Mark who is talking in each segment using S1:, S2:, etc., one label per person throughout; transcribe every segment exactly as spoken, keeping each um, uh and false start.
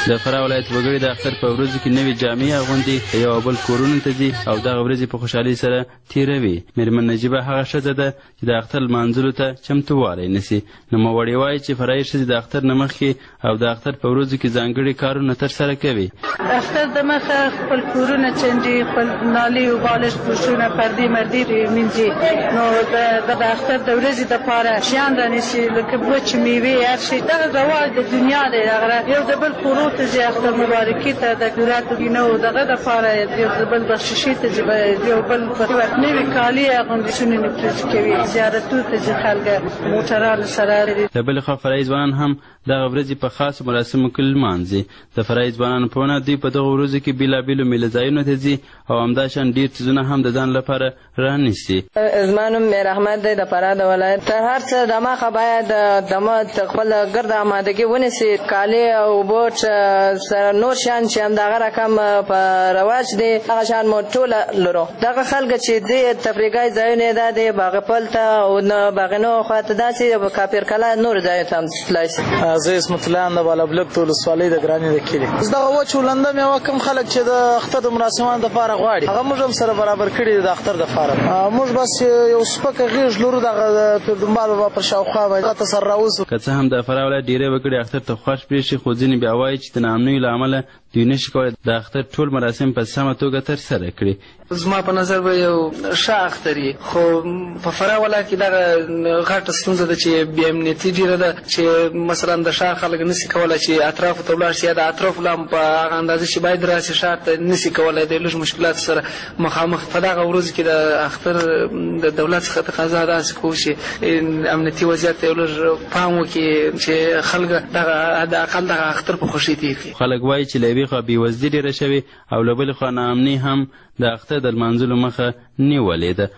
S1: د فراه ولایت وګړي د اختر په ورځو کې نوې جامې اغوندي، یو بل کورونو ته ځي او دغه ورځې په خوشحالۍ سره تېروي. مېرمن نجیبه هغه ښځه ده چې د اختر لمانځلو ته چمتووالی نیسي. نوموړې وایي چې فرایي ښځې د اختر نه مخکې او د اختر په ورځو کې ځانګړي کارونه ترسره کوي.
S2: اختر دمخه خپل کورونه چنډي، خپل نالي او بالښت پوښونه پردې مردې مینځي. نو د اختر د ورځې دپاره شیان رانیسي لکه وچې میوې هر شی. دغه رواج د دنیا دی. هغه یو د بل کورو ته ځي اختر مبارکي ته د ګوراتو دینه او دغه دپاره یو د بل بخششي ته ځي، یو بل نوي کالي اغوندي، شونې نفرز کوي، زیارتونو ته ځي خلک موټرانو سره.
S1: د بلې خوا فرایي ځوانان هم دغه ورځې په خاصو مراسمو کې لمانځي. د فرایي ځوانانو په ونه دوی په دغه ورځو کې بېلابېلو میله ځایونو ته ځي او همداشان ډېر څیزونه هم د ځان لپاره رانیسي.
S3: زما نوم میر احمد دی، د فراه د ولایت. تر هر څه دمخه باید دمه خپل ګرد امادګي ونیسي، کالي او بوټ سره نور شیان چې همدغه رقم په رواج دی هغه شیان مو ټوله لرو. دغه خلک چې دی تفریحي ځایونه دا دی باغپل ته او باغنو خواته داسې کاپیر کلا نور ځایو ته هم تللی شي.
S4: زه اسمت الله یم د بالابلک ولسوالۍ د ګرانې د کلي. دغه وچ ولنده میوه کوم خلک چې د اختر د مراسمو دپاره غواړي هغه موږ هم سره برابر کړي دي د اختر دپاره. موږ بس یو سپکه غېږ لرو دغه پیرودمبال بابا پر شاوخوا باندې هغه ته سره راوځو.
S1: که څه هم د فراه ولایت ډېری وګړي اختر ته خوښ برېښي، خو ځینې بیا وایي چې د ناامنیو له امله دوی نشي کولی د اختر ټول مراسم په سمه توګه ترسره کړي.
S4: زما په نظر به یو ښه اختر وي، خو په فراه ولایت کې دغه غټه ستونزه ده چې بې امنیتي ډېره ده چې مثلا د ښار خلک نسي کولی چې اطرافو ته ولاړ شي، یا د اطرافو لا هم په هغه اندازه چې باید راسي ښار ته نسي کولی، د لږ مشکلاتو سره مخامخ. په دغه ورځو کې د اختر د دولت څخه تقاضا داسې کوو چې امنیتي وضعیت ته یو لږ پام وکړي چې خلک دغه حد اقل دغه اختر په خوښۍ تېر کړي.
S1: خلک وایي چې له یوې خوا بېوزلي ډېره شوې او له بلې خوا ناامني هم د اختر د لمانځلو مخه نیولې ده.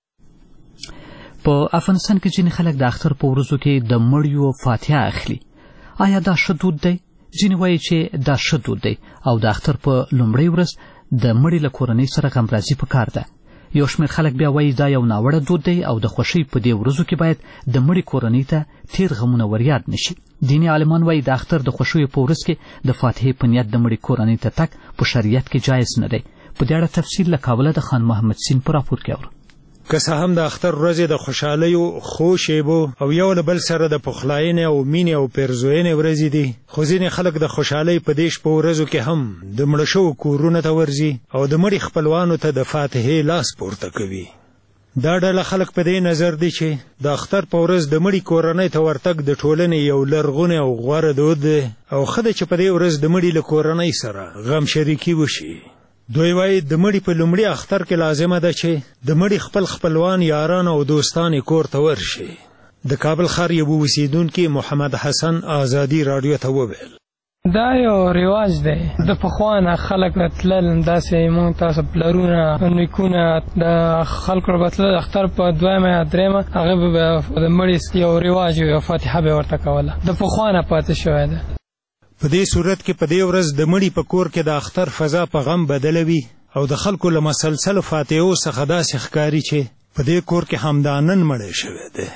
S5: په افغانستان کې ځینې خلک د اختر په ورځو کې د مړیو فاتحه اخلي. آیا دا ښه دود دی؟ ځینې وایي چې دا ښه دود دی او د اختر په لومړۍ ورځ د مړي له کورنۍ سره غمرازي پکار ده. یو شمېر خلک بیا وایي دا یو ناوړه دود دی او د خوښۍ په دې ورځو کې باید د مړي کورنۍ ته تېر غمونه وریاد نشي. دیني عالمان وایي د اختر د خوښیو په ورځ کې د فاتحې په نیت د مړي کورنۍ ته تګ په شریعت کې جایز نه دی. په دې اړه تفصیل له کابله د خان محمد سین په راپور کې اورو.
S6: که څه هم د اختر ورځې د خوشحالیو، ښو شیبو او یو له بل سره د پخلاینې او مینې او پیرزوینې ورځې دي، خو ځینې خلک د خوشحالۍ په دې شپو ورځو کې هم د مړه شوو کورونو ته ورځي او د مړي خپلوانو ته د فاتحې لاس پورته کوي. دا ډله خلک په دې نظر دي چې د اختر په ورځ د مړي کورنۍ ته ورتګ د ټولنې یو لرغونی او غوره دود دی او ښه ده چې په دې ورځ د مړي له کورنۍ سره غم شریکي وشي. دوی وایي د مړي په لومړي اختر کې لازمه ده چې د مړي خپل خپلوان، یاران او دوستان یې کور ته ورشي. د کابل ښار یو اوسیدونکي محمد حسن آزادي راډیو ته وویل
S7: دا یو رواج دی، د پخوا نه خلک تلل داسې مونږ تاسو پلرونه نیکونه د خلکو به تلل اختر په دویمه یا درېیمه هغه به د مړي یو رواج یو فاتحه به ورته کوله، د پخوا نه پاتې شوی ده.
S6: په دې صورت کې په دې ورځ د مړي په کور کې د اختر فضا په غم بدله وي او د خلکو له مسلسلو فاتحو څخه داسې ښکاري چې په دې کور کې همدا نن مړی شوی دی.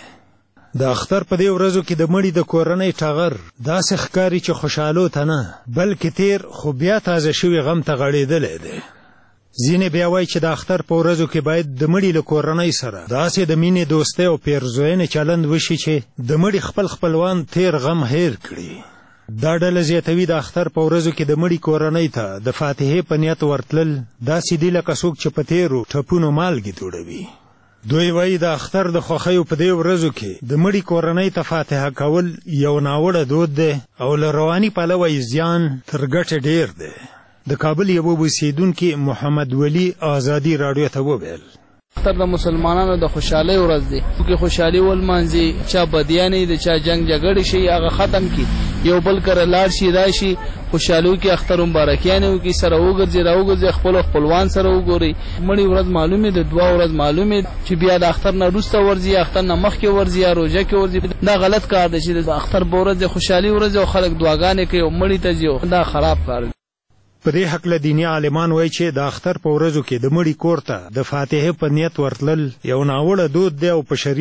S6: د اختر په دې ورځو کې د مړي د کورنۍ ټغر داسې ښکاري چې خوشحالو ته نه بلکې تیر خو بیا تازه شوي غم ته غړېدلی دی. ځینې بیا وایي چې د اختر په ورځو کې باید د مړي له کورنۍ سره داسې د مینې، دوستۍ او پیرزوینې چلند وشي چې د مړي خپل خپلوان تیر غم هیر کړي. دا ډله زیاتوي د اختر په ورځو کې د مړي کورنۍ ته د فاتحې په نیت ورتلل داسې دي لکه څوک چې په تیرو ټپونو مالګې دوړوي. دوی وایي د اختر د خوښیو په دې ورځو کې د مړي کورنۍ ته فاتحه کول یو ناوړه دود دی او له رواني پلوه یې زیان تر ګټې ډېر دی. د کابل یو اوسیدونکي محمد ولی آزادي راډیو ته وویل
S8: اختر د مسلمانانو د خوشحالۍ ورځ دی، چې خوشحالي ولمانځي، چا بدیانې د چا جنگ جګړې شي هغه ختم کړي، یو بل کره لاړ شي راشي خوشحالو کې اختر مبارکیانې وکړي، سره وګرځي راوګرځي، خپل خپلوان سره وګوري. مړي ورځ معلومې ده، دوه ورځ معلومې چې بیا د اختر نه وروسته ورځي، اختر نه مخکې ورځي یا روژه کې ورځي. دا غلط کار دی چې د اختر په ورځ د خوشحالي ورځ او خلک دعاګانې کوي او مړي ته ځي، دا خراب کار دی.
S6: په دې هکله دیني عالمان وایي چې د اختر په ورځو کې د مړي کور ته د فاتحې په نیت ورتلل یو ناوړه دود دی او په شریعت